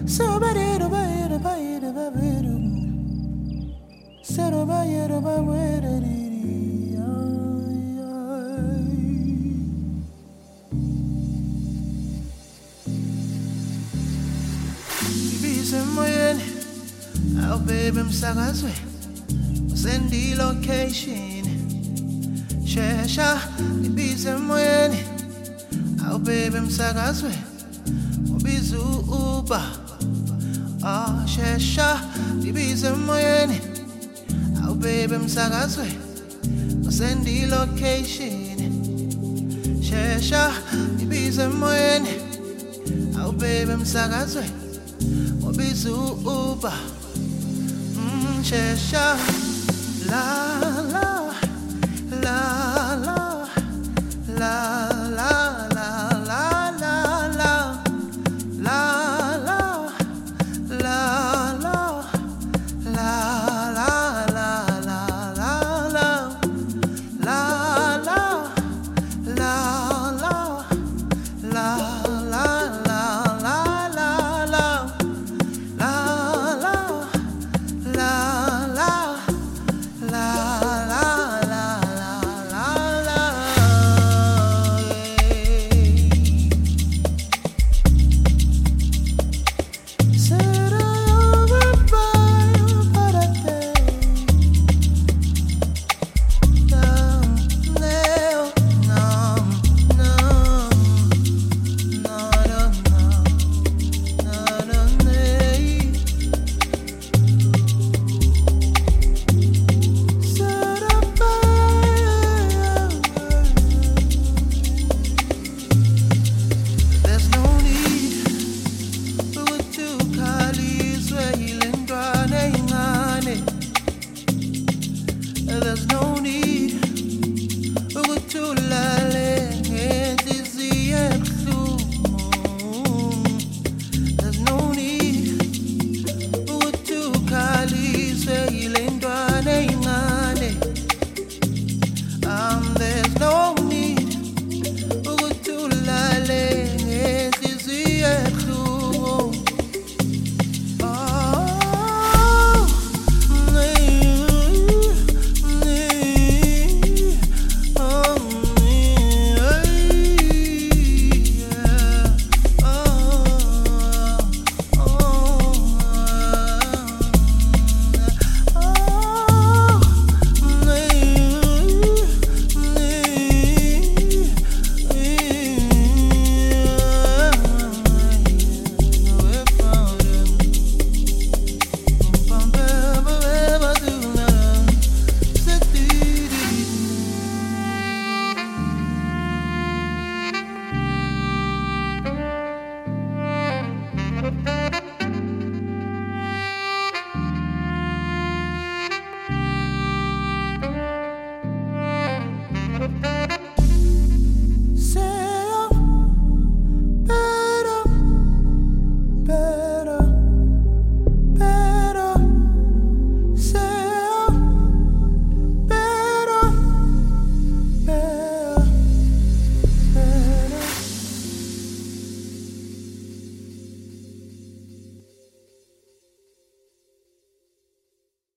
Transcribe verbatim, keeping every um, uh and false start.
So bad, oh, bad, oh, bad, oh, bad, oh. Said, oh, bad, oh, bad, oh, bad, oh. Moyeni, I'll baby msakazwe, send the location. Shesha, ibize moyeni, I'll baby msakazwe, ubizu uba. Ah, shesha, ibize moyeni, I'll baby msakazwe, send the location. Shesha, ibize moyeni, I'll baby msakazwe. Bizu uba, mm, shesha, la la.